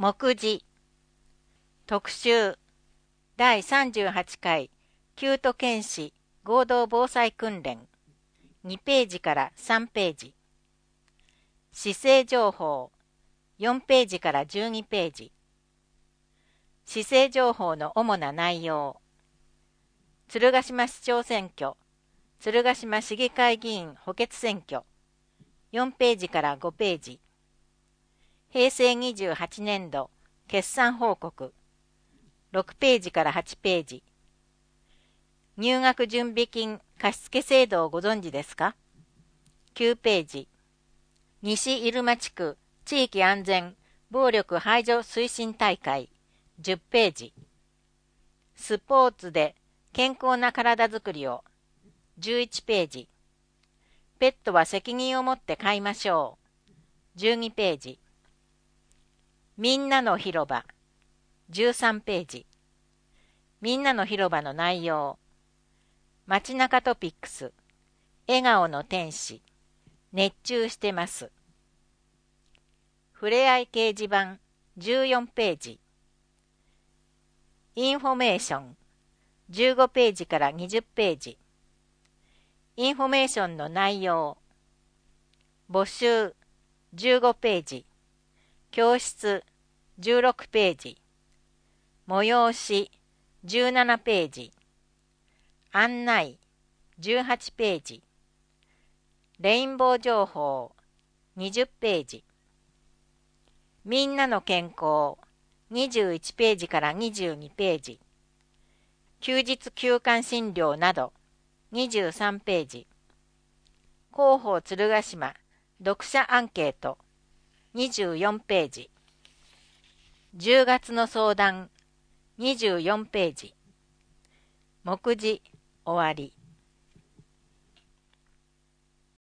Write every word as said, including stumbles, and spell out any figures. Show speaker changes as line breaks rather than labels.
目次特集だいさんじゅうはちかい旧都県市合同防災訓練にページからさんページ市政情報よんページからじゅうにページ市政情報の主な内容鶴ヶ島市長選挙鶴ヶ島市議会議員補欠選挙よんページからごページへいせいにじゅうはちねんど決算報告ろくページからはちページ入学準備金貸付制度をご存知ですかきゅうページ西入間地区地域安全暴力排除推進大会じゅっページスポーツで健康な体づくりをじゅういちページペットは責任を持って飼いましょうじゅうにページみんなの広場じゅうさんページみんなの広場の内容街中トピックス笑顔の天使熱中してますふれあい掲示板じゅうよんページインフォメーションじゅうごページからにじゅっページインフォメーションの内容募集じゅうごページ教室じゅうろくページ催しじゅうななページ案内じゅうはちページレインボー情報にじゅっページみんなの健康にじゅういちページからにじゅうにページ休日休館診療などにじゅうさんページ広報鶴ヶ島読者アンケートにじゅうよんページじゅうがつの相談にじゅうよんページ目次終わり